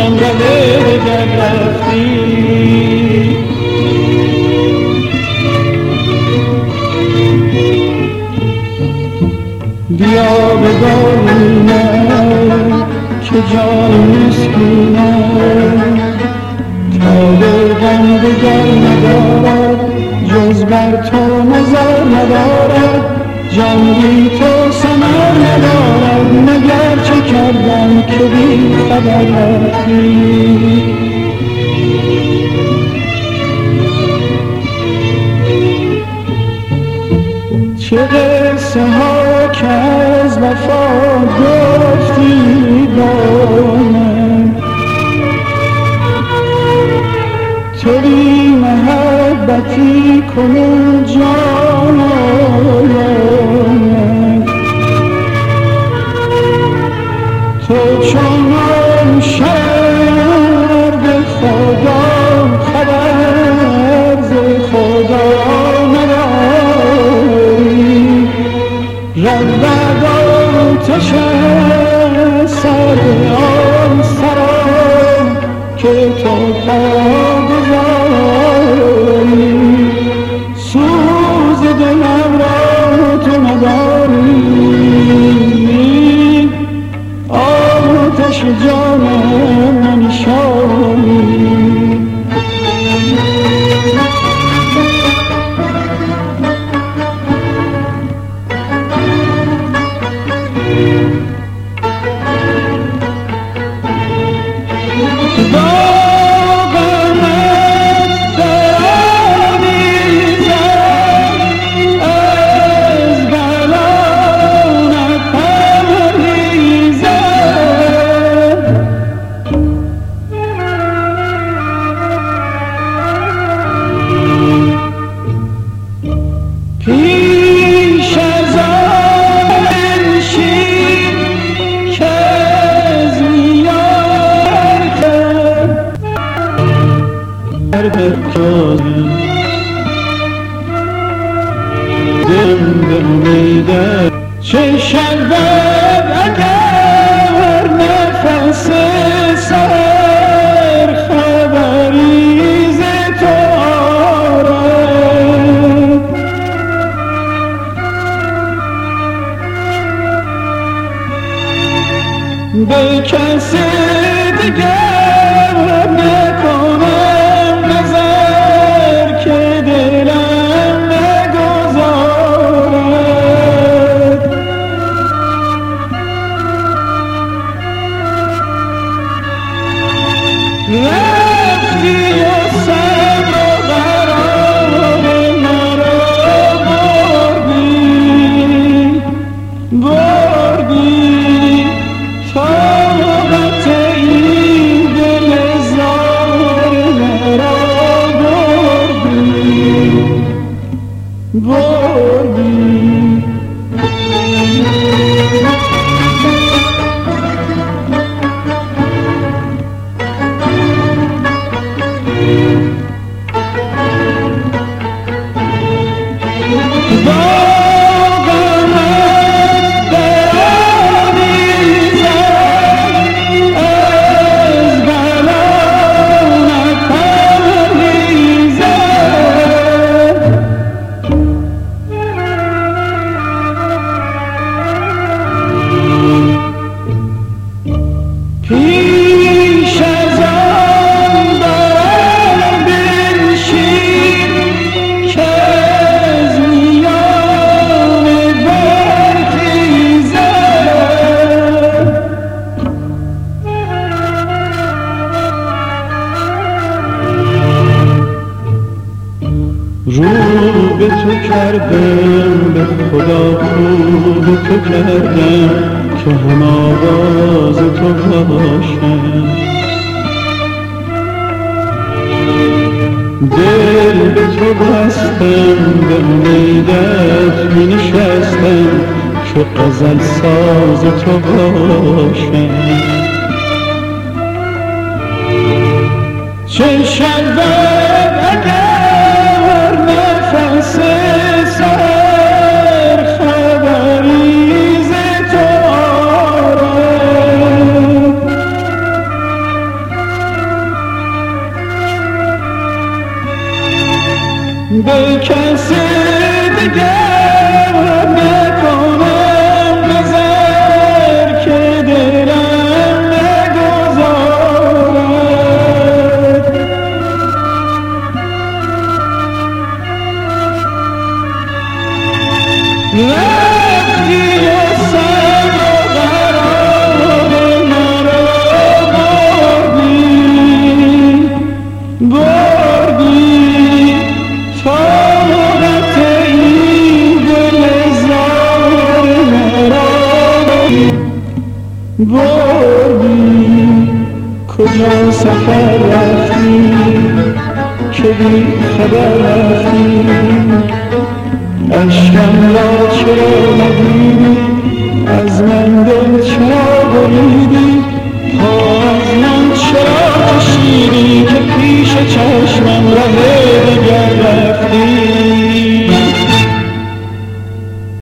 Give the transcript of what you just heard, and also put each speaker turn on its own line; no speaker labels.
جنگل دگر رفتی. بیا بگویم که جان مسکینم تاب غم دگر ندارد، جز بر تو نظر ندارد، جنگی تو ثمر ندارد، مگر چه کردم که بی خبر رفتی. چه قصه ها که از وفا گفتی با من، تو بی محبتی کنون جان آیم، تو چون شهر به خدا خبر ز خدا نداری، رود آتش سر آن سرا که تو پاگذاری، سوز دلم را تو نداری، آتش جانم ننشانی. چه شود اگر نفس سر خبری ز تو آرد، به کسی دیگر نکنم نظر که دلم نگذارد. رفتی و صبر و قرار مرا بردی، طاقت این دل زار مرا بردی. پیش از آن دارم بنشین که از میان برخیزد، رو به تو کردم به خدا رو به تو کردم که هم آواز تو باشم، دل به تو بستم به امیدت می نشستم که غزل ساز تو باشم. چه شود اگر نفس سر خبری ز تو آرد، کجا سفر رفتی که بی خبر رفتی؟ عشقم را چرا ندیدی؟ از من دل چرا بریدی؟